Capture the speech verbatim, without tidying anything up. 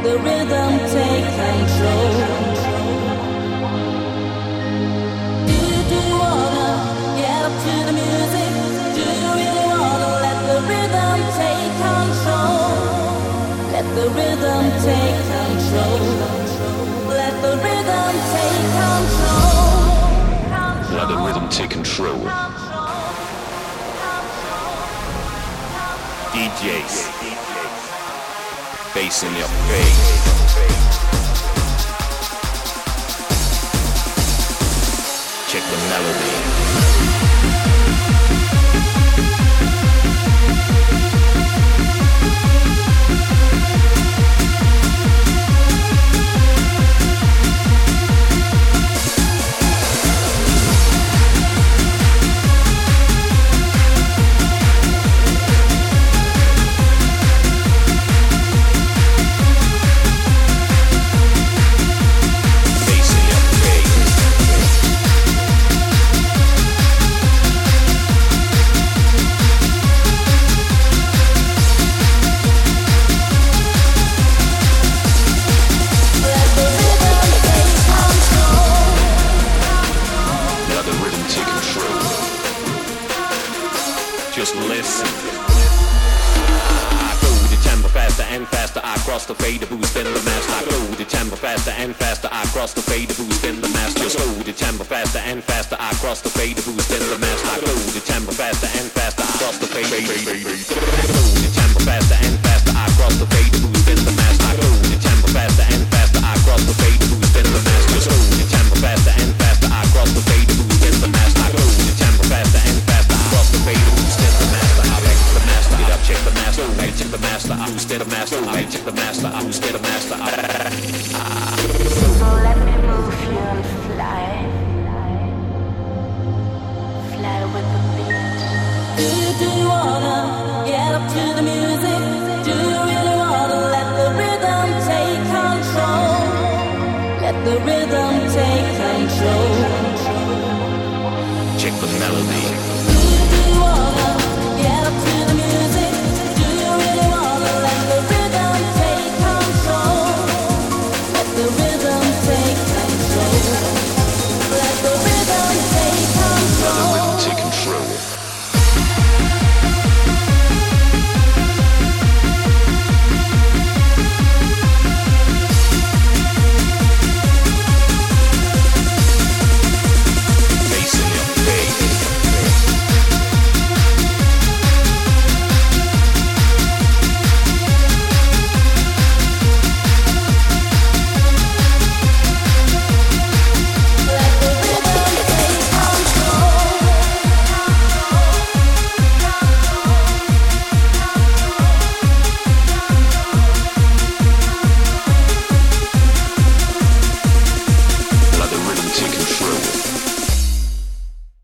the rhythm take control. Do you, do you wanna get up to the music? Do you really wanna let the rhythm take control? Let the rhythm take control. Let the rhythm take control. Let the rhythm take control. D Js, bass in your face. Check the melody. Just listen. I go the tempo faster and faster. I cross the fader boost in the master. I go the tempo faster and faster. I cross the fader boost in the master. Just go the tempo faster and faster. I cross the fader boost in the master. I go the tempo faster and faster. I cross the fader. Go the tempo faster and faster. I cross the fader boost in the master. I go the tempo faster and faster. I cross the fader boost in the master. Just go the tempo faster and faster. I cross the fader boost in the master. I go the tempo faster and faster. I cross the fader boost in the master. I check the master. Get up, check the master. I check the master. I boost in the master. I check the master. I boost in the master. So let me move you and fly, fly with the beat. Do you, do you wanna get up to the music? Do you really wanna let the rhythm take control? Let the rhythm take control. Check the melody. Do you, do you wanna